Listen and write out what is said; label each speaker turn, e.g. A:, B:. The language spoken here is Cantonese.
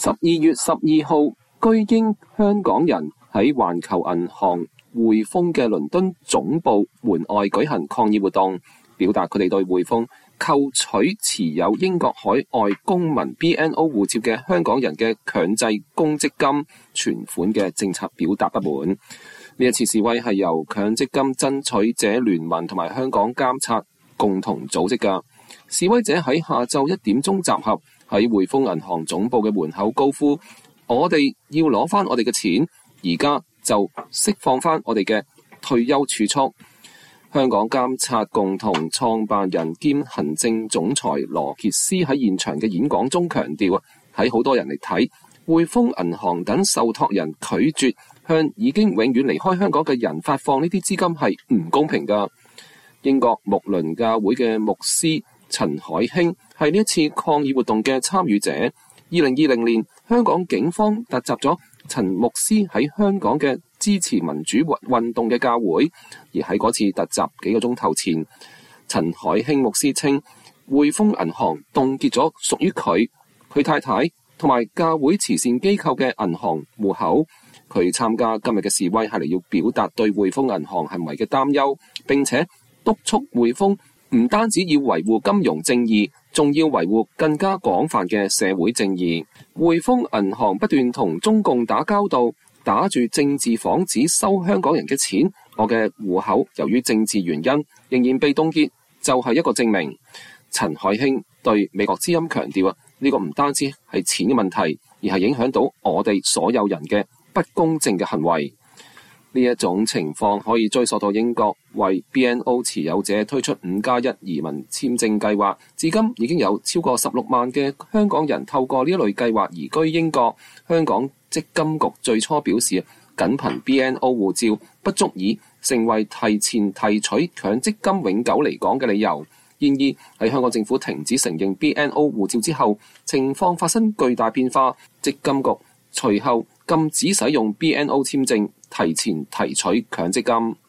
A: 12月12號，居英香港人喺環球銀行匯豐嘅倫敦總部門外舉行抗議活動，表達佢哋對匯豐扣取持有英國海外公民 BNO 護照嘅香港人嘅強制公積金存款嘅政策表達不滿。呢一次示威係由強積金爭取者聯盟同埋香港監察共同組織㗎。示威者喺下晝1點鐘集合喺匯豐銀行總部嘅門口，高呼：我哋要攞翻我哋嘅錢，而家就釋放翻我哋嘅退休儲蓄。香港監察共同創辦人兼行政總裁羅傑斯喺現場嘅演講中強調，喺好多人嚟睇，匯豐銀行等受託人拒絕向已經永遠離開香港嘅人發放呢啲資金係唔公平㗎。英國睦鄰教會嘅牧師陳海興係呢一次抗議活動嘅參與者。2020年，香港警方突襲咗陳牧師喺香港嘅支持民主運動嘅教會，而喺嗰次突襲幾個鐘頭前，陳海興牧師稱匯豐銀行凍結咗屬於佢太太同埋教會慈善機構嘅銀行戶口。佢參加今日嘅示威係嚟要表達對匯豐銀行行為嘅擔憂，並且督促匯豐唔單止要維護金融正義，仲要維護更加廣泛嘅社會正義。匯豐銀行不斷同中共打交道，打住政治幌子收香港人嘅錢，我嘅戶口由於政治原因仍然被凍結，就係一個證明。陳海興對美國之音強調，呢個唔單止係錢嘅問題，而係影響到我哋所有人嘅不公正嘅行為。呢一種情況可以追溯到英國為 BNO 持有者推出5+1移民簽證計劃，至今已經有超過16萬嘅香港人透過呢一類計劃移居英國。香港積金局最初表示，僅憑 BNO 護照不足以成為提前提取強積金永久離港嘅理由。然而喺香港政府停止承認 BNO 護照之後，情況發生巨大變化，積金局隨後禁止使用 BNO 簽證提前提取強積金。